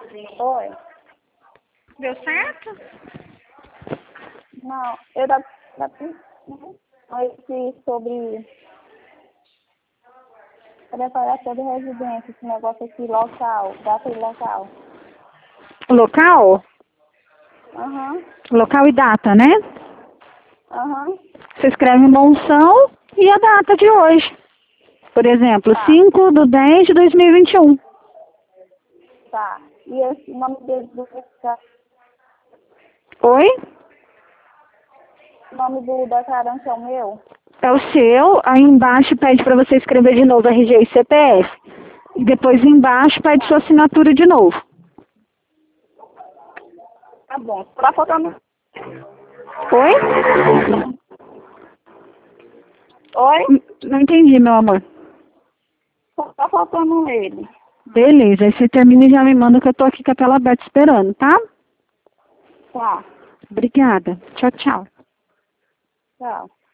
Oi. Deu certo? Não, esse sobre preparação de residência, esse negócio aqui local, data e local. Local? Aham, Local e data, né? aham, Você escreve Monção e a data de hoje. Por exemplo, tá, 5/10/2021. tá. E esse nome dele Oi? o nome do declarante é o meu? É o seu, aí embaixo pede para você escrever de novo RG e CPF. E depois embaixo pede sua assinatura de novo. Tá bom. Tá faltando. Oi? Oi? Não entendi, meu amor. Tá faltando ele. Beleza, aí você termina e já me manda que eu tô aqui com a tela aberta esperando, tá? Tá, Obrigada. Tchau, tchau. tchau.